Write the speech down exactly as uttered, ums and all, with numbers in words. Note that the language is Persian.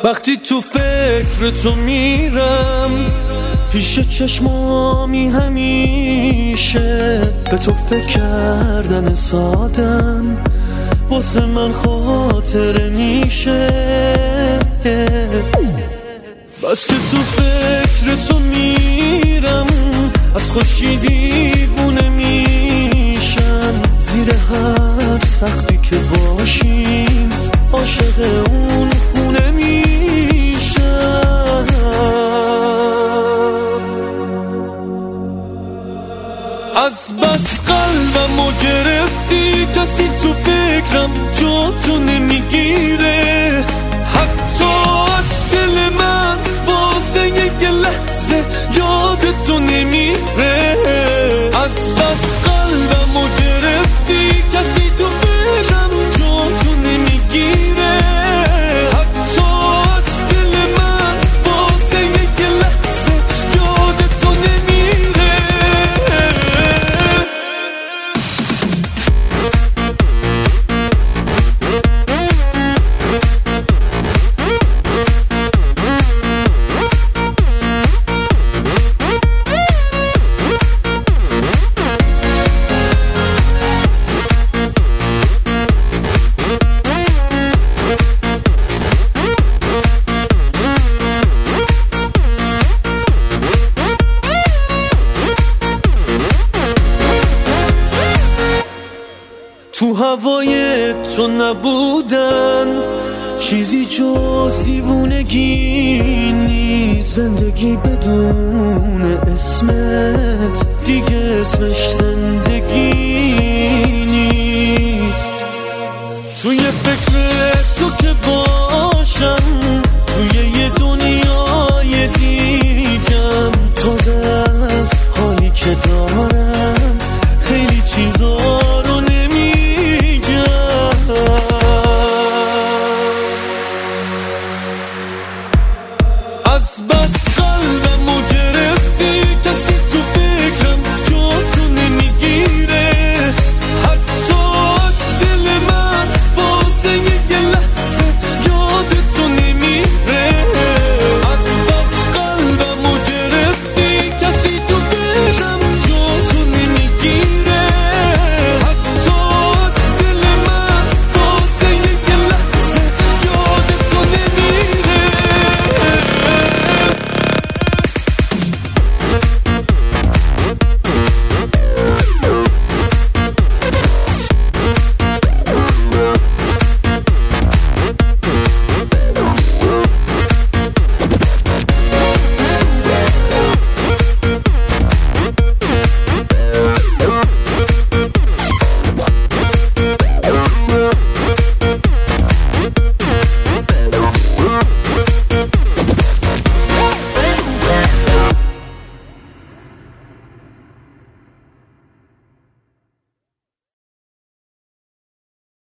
وقتی تو فکر تو میرم پیش چشمامی همیشه به تو فکر کردن سادم واسه من خاطره میشه. بس که تو فکر تو میرم از خوشی دیوونه میشم، زیر هر سختی که باشیم عاشق اون خونه میشم. از بس قلبمو گرفتی کسی تو فکرم جا تو نمیگیره، حتی از دل من واسه یک لحظه یادتو نمیره. از بس قلبمو گرفتی کسی تو فکرم جا تو نمیگیره، حتی از دل من واسه یک لحظه یادتو نمیره. تو هوای تو نبودن چیزی جز دیوونگی نیست، زندگی بدون اسمت دیگه اسمش زندگی نیست. توی فکر تو که باشم توی یه